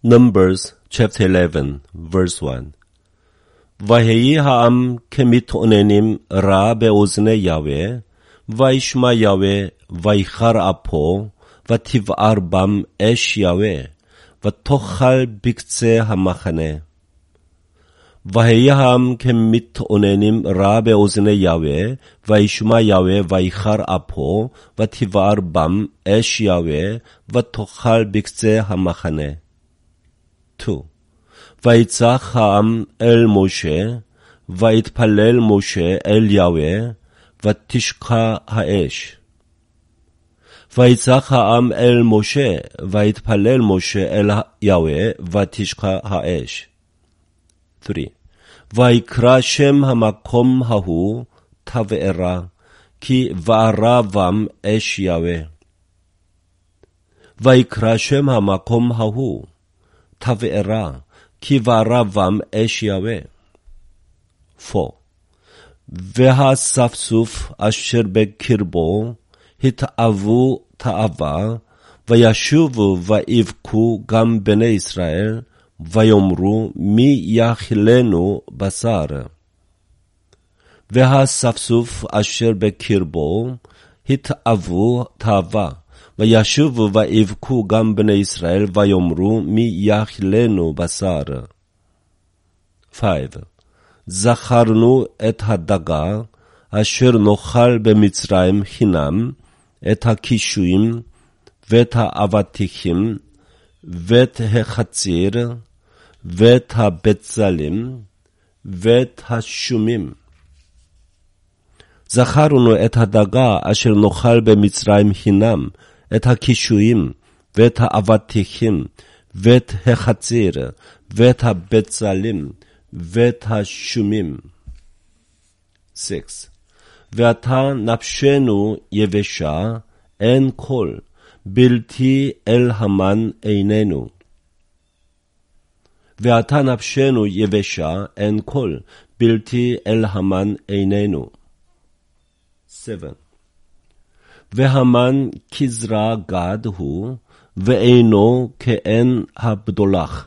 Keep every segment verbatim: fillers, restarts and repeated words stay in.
Numbers chapter eleven, verse one. ויהי העם כמתאוננים רע באוזני יהוה, וישמע יהוה, ויחר אפו, ותבער בם אש יהוה, ותאכל בקצה המחנה. ויהי העם כמתאוננים רע באוזני יהוה, וישמע יהוה, ויחר אפו, ותבער בם אש יהוה, ותאכל בקצה המחנה. two. ויצעק העם אל משה, ויתפלל משה אל יהוה, ותשקע האש. ויצעק העם אל משה, ויתפלל משה אל יהוה, ותשקע האש. three. ויקרא שם המקום ההוא תבערה, כי בערה בם אש יהוה. ויקרא שם המקום ההוא תבערה, כי בערה בם אש יהוה. four. והאספסוף אשר בקרבו התאוו תאווה, וישובו ויבכו גם בני ישראל, ויאמרו מי יאכילנו בשר. והאספסוף אשר בקרבו התאוו תאווה, וישובו ויבכו גם בני ישראל, ויאמרו מי יאכילנו בשר. five. זכרנו את הדגה אשר נאכל במצרים חינם, את הקישואים ואת האבטיחים ואת החציר ואת הבצלים ואת השומים. זכרנו את הדגה אשר נאכל במצרים חינם, את הקישואים ואת האבטיחים ואת החציר ואת הבצלים ואת השומים. six. ועתה נפשנו יבשה, אין כל, בלתי אל המן עינינו. ועתה נפשנו יבשה, אין כל, בלתי אל המן עינינו. seven. והמן כזרע גד הוא, ואינו כאין הבדולח.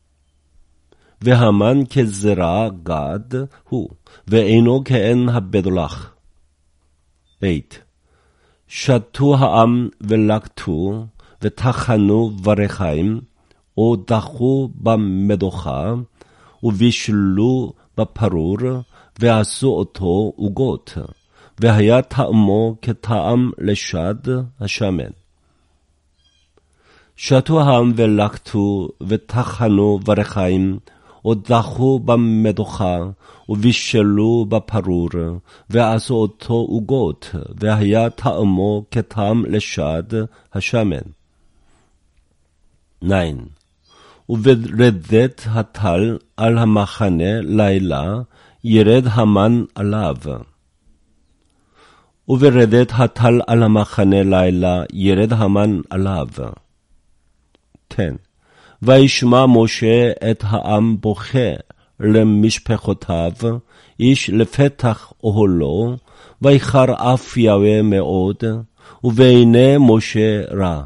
והמן כזרע גד הוא, ואינו כאין הבדולח. eight. שתו העם ולקטו, וטחנו ברחיים, או דחו במדוחה, ובישלו בפרור, ועשו אותו עוגות, והיה טעמו כטעם לשד השמן. שתו העם ולקטו, וטחנו ברחיים, או דחו במדוחה, ובישלו בפרור, ועשו אותו עוגות, והיה טעמו כטעם לשד השמן. nine. וברדת הטל על המחנה לילה, ירד המן עליו. וברדת הטל על המחנה לילה, ירד המן עליו. ten. וישמע משה את העם בוכה למשפחותיו, איש לפתח אוהלו, ויחר אף יהוה מאוד, ובעיני משה רע.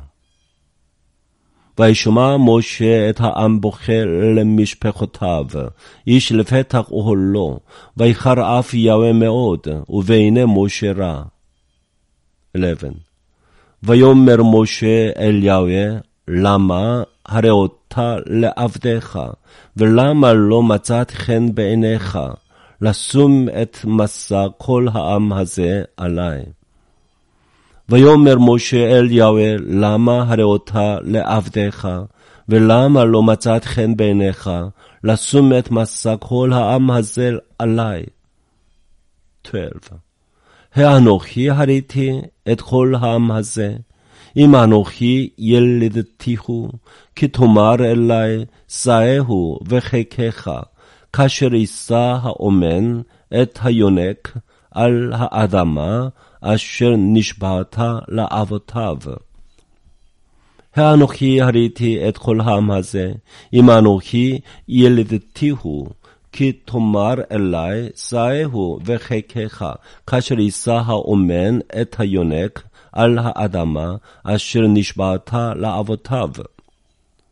וישמע משה את העם בוכה למשפחותיו, איש לפתח אוהלו, ויחר אף יהוה מאוד, ובעיני משה רע. eleven. ויאמר משה אל יהוה, למה הראות לעבדיך, ולמה לא מצאת חן בעיניך, לשום את מסע כל העם הזה עלי. ויאמר משה אל יהוה, למה הראות לעבדיך, ולמה לא מצאת חן בעיניך, לשום את מסע כל העם הזה עלי. twelve. האנוכי הריתי את כל העם הזה, אם אנוכי ילדתיהו, כי תאמר אלי, שאהו וחיקך, כאשר יישא האומן את היונק על האדמה, אשר נשבעת לאבותיו. האנוכי הריתי את כל העם הזה, אם אנוכי ילדתיהו, כי תאמר אלי, שאהו וחיקך, כאשר יישא האומן את היונק על האדמה, אשר נשבעת לאבותיו.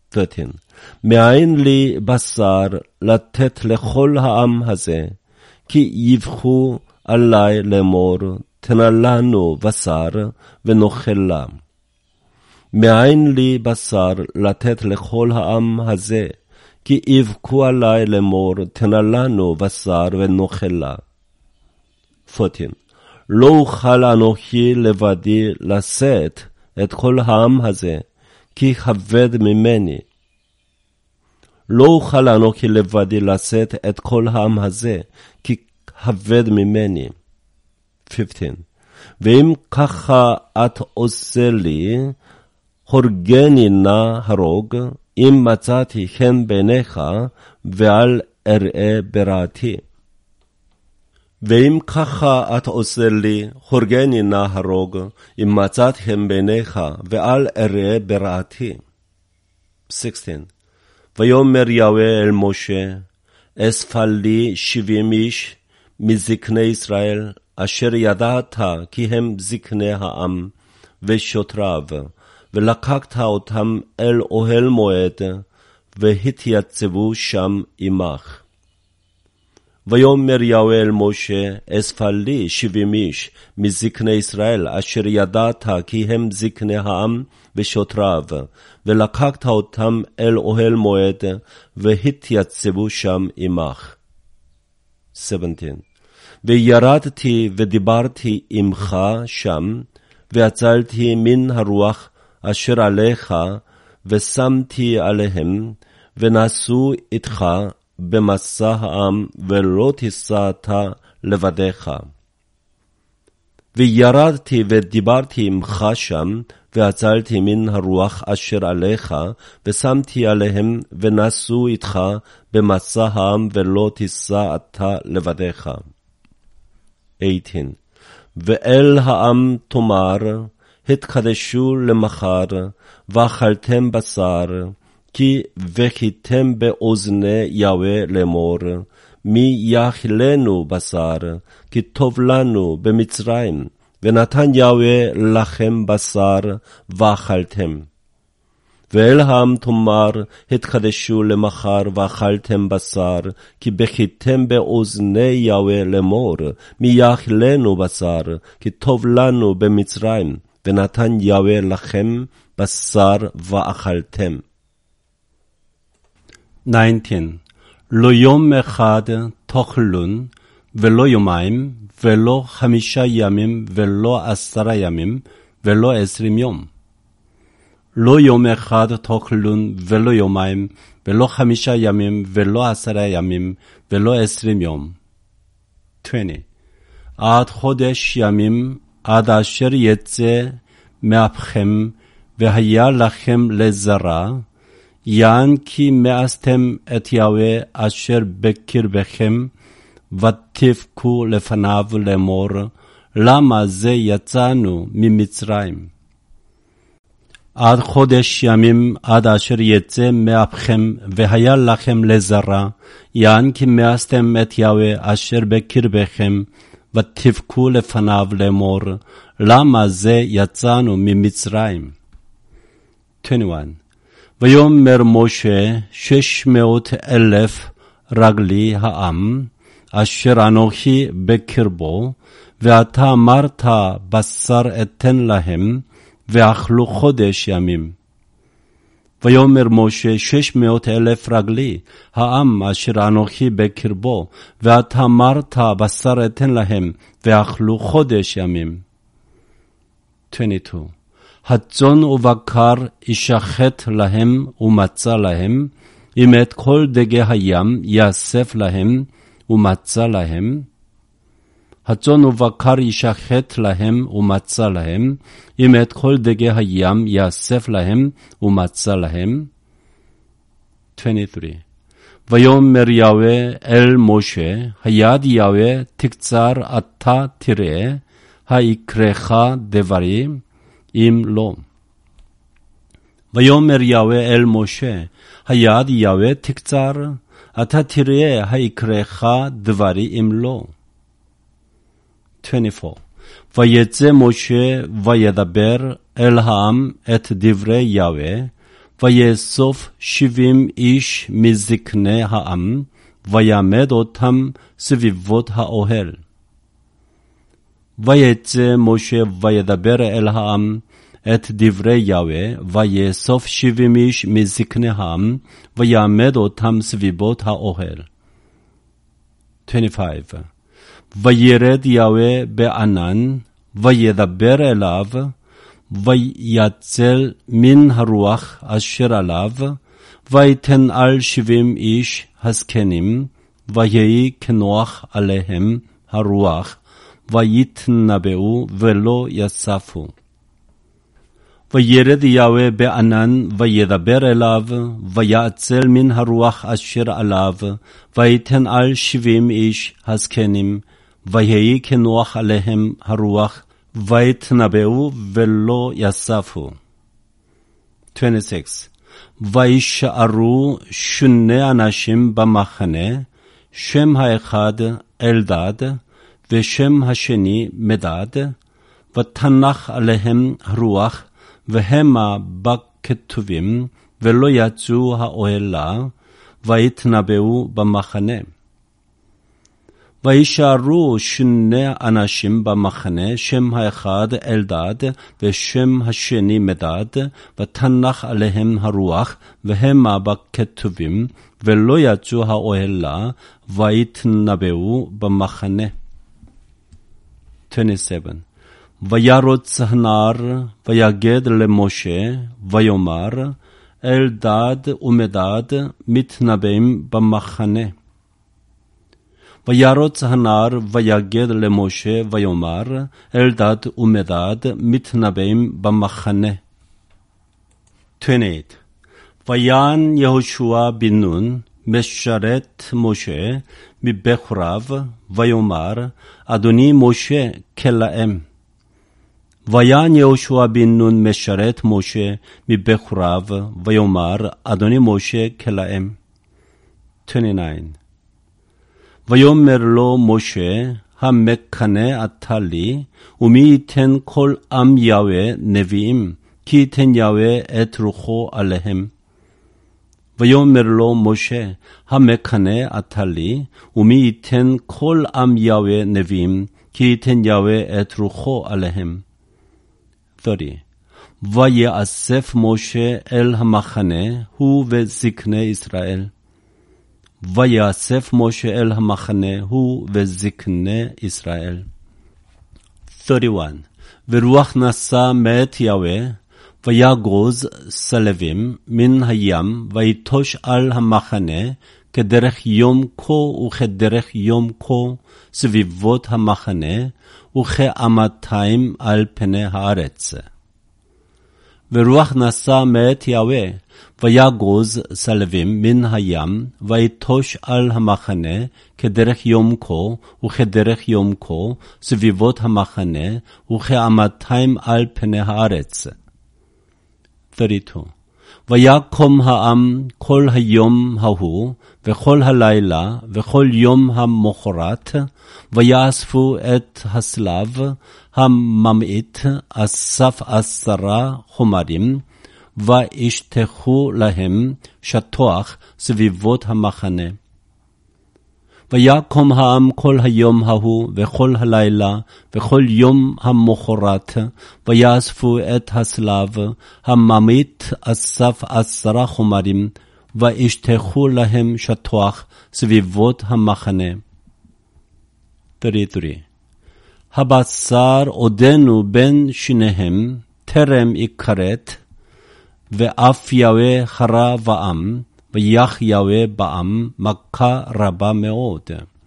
thirteen. מאין לי בשר לתת לכל העם הזה, כי יבכו עלי לאמור, תנה לנו בשר ונאכלה. מאין לי בשר לתת לכל העם הזה, כי יבכו עלי לאמור, תנה לנו בשר ונאכלה. fourteen. לא אוכל אנוכי לבדי לשאת את כל העם הזה, כי כבד ממני. לא אוכל אנוכי לבדי לשאת את כל העם הזה, כי כבד ממני. fifteen. ואם ככה את עושה לי, הורגני נא הרוג, אם מצאתי חן בעיניך, ואל אראה ברעתי. ואם ככה את עושה לי, הורגני נא הרוג, אם מצאת חן בעיניך, ואל אראה ברעתי. sixteen. ויאמר יהוה אל משה, אספה לי שבעים איש מזקני ישראל, אשר ידעת כי הם זקני העם ושוטריו, ולקחת אותם אל אוהל מועד, והתייצבו שם עמך. ויאמר יהוה אל משה, אספה לי שבעים איש מזקני ישראל, אשר ידעת כי הם זקני העם ושוטריו, ולקחת אותם אל אוהל מועד, והתייצבו שם עמך. seventeen. וירדתי ודיברתי עמך שם, והצלתי מן הרוח אשר עליך, ושמתי עליהם, ונסעו איתך במסע העם, ולא תיסע אתה לבדך. וירדתי ודיברתי עמך שם, והצלתי מן הרוח אשר עליך, ושמתי עליהם, ונסעו איתך במסע העם, ולא תיסע אתה לבדך. eighteen. ואל העם תאמר, התקדשו למחר, ואכלתם בשר, כי בכיתם באוזני יהוה לאמור, מי יאכילנו בשר, כי טוב לנו במצרים, ונתן יהוה לכם בשר, ואכלתם. ואל העם תאמר, התקדשו למחר, ואכלתם בשר, כי בכיתם באוזני יהוה לאמור, מי יאכילנו בשר, כי טוב לנו במצרים, ונתן יהוה לכם בשר, ואכלתם. nineteen. לא יום אחד תאכלון, ולא יומיים, ולא חמישה ימים, ולא עשרה ימים, ולא עשרים יום. לא יום אחד תאכלון, ולא יומיים, ולא חמישה ימים, ולא עשרה ימים, ולא עשרים יום. twenty. עד חודש ימים, עד אשר יצא מאפכם, והיה לכם לזרע, יען כי מאסתם את יהוה אשר בקרבכם, ותבכו לפניו לאמור, למה זה יצאנו ממצרים? עד חודש ימים, עד אשר יצא מאפכם, והיה לכם לזרע, יען כי מאסתם את יהוה אשר בקרבכם, ותבכו לפניו לאמור, למה זה יצאנו ממצרים? twenty-one. ויאמר משה, שש מאות אלף רגלי העם, אשר אנוכי בקרבו, ואתה אמרת בשר אתן להם, ואכלו חודש ימים. ויאמר משה, שש מאות אלף רגלי העם, אשר אנוכי בקרבו, ואתה אמרת בשר אתן להם, ואכלו חודש ימים. twenty-two. הצאן ובקר ישחט להם ומצא להם, אם את כל דגי הים יאסף להם ומצא להם. הצאן ובקר ישחט להם ומצא להם, אם את כל דגי הים יאסף להם ומצא להם. twenty-three. ויאמר יהוה אל משה, היד יהוה תקצר אתה תראה, היקרך דברים, אם לא. ויאמר יהוה אל משה, היד יהוה תקצר, אתה תראה היקרך דברי אם לא. twenty-four. ויצא משה וידבר אל העם את דברי יהוה, ויאסוף שבעים איש מזקני העם, ויעמד אותם סביבות האוהל. ויצא משה וידבר אל העם את דברי יהוה, ויאסוף שבעים איש מזקני העם, ויעמד אותם סביבות האוהל. עשרים וחמש. וירד יהוה בענן, וידבר אליו, ויצל מן הרוח אשר עליו, ויתן על שבעים איש הזקנים, ויהי כנוח עליהם הרוח, ויתנבאו ולא יספו. וירד יהוה בענן, וידבר אליו, ויצל מן הרוח אשר עליו, ויתן על שבעים איש הזקנים, ויהי כנוח עליהם הרוח, ויתנבאו ולא יספו. עשרים ושש. וישארו שני אנשים במחנה, שם האחד אלדד, ושם השני מדד, ותנח עליהם הרוח, והמה בכתובים, ולא יצאו האוהלה, ויתנבאו במחנה. וישארו שני אנשים במחנה, שם האחד אלדד, ושם השני מדד, ותנח עליהם הרוח, והמה בכתובים, ולא יצאו האוהלה, ויתנבאו במחנה. עשרים ושבע. וירוץ הנער, ויגד למשה, ויאמר, אלדד ומדד מתנבאים במחנה. וירוץ הנער, ויגד למשה, ויאמר, אלדד ומדד מתנבאים במחנה. עשרים ושמונה. ויען יהושע בן נון, משרת משה, מבחוריו, ויאמר, אדוני משה כלאם. ויען יהושע בן נון משרת משה מבחוריו, ויאמר, אדוני משה כלאם. עשרים ותשע. ויאמר לו משה, המקנא אתה לי, ומי ייתן כל עם יהוה נביאים, כי ייתן יהוה את רוחו עליהם. ויאמר לו משה, המקנא אתה לי, ומי ייתן כל עם יהוה נביאים, כי ייתן יהוה את רוחו עליהם. שלושים. ויאסף משה אל המחנה, הוא וזקני ישראל. ויאסף משה אל המחנה, הוא וזקני ישראל. שלושים ואחת. ורוח נשא מאת יהוה, ויגוז סלבים מן הים, ויטוש על המחנה, כדרך יום כה וכדרך יום כה, סביבות המחנה, וכאמתיים על פני הארץ. ורוח נשא מאת יהוה, ויגוז סלבים מן הים, ויטוש על המחנה, כדרך יום כה וכדרך יום כה, סביבות המחנה, וכאמתיים על פני הארץ. שלושים ושתיים. ויקום העם כל היום ההוא, וכל הלילה, וכל יום המחרת, ויאספו את הסלב הממעיט, אסף עשרה חומרים, וישטחו להם שטוח סביבות המחנה. ויקום העם כל היום ההוא, וכל הלילה, וכל יום המחרת, ויאספו את הסלב הממעיט, אסף עשרה חומרים, וישטחו להם שטוח סביבות המחנה. שלושים ושלוש. הבשר עודנו בין שניהם, טרם יכרת, ואף יהוה חרה בעם, ויח יהוה בעם מכה רבה מאוד.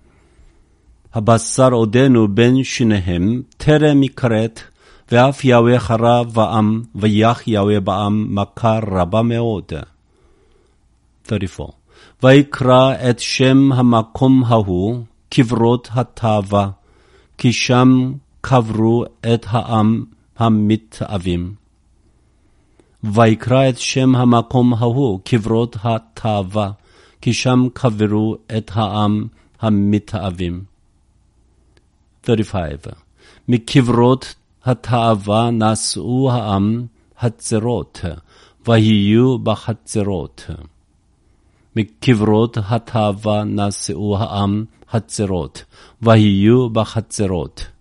הבשר עודנו בין שניהם, טרם יכרת, ואף יהוה חרה בעם, ויח יהוה בעם מכה רבה מאוד. שלושים וארבע. ויקרא את שם המקום ההוא, קברות התאווה, כי שם קברו את העם המתאבים. ויקרא את שם המקום ההוא, קברות התאווה, כי שם קברו את העם המתאבים. שלושים וחמש. מקברות התאווה נשאו העם הצרות, ויהיו בחצרות. מקברות התאווה נשאו העם חצרות, ויהיו בחצרות.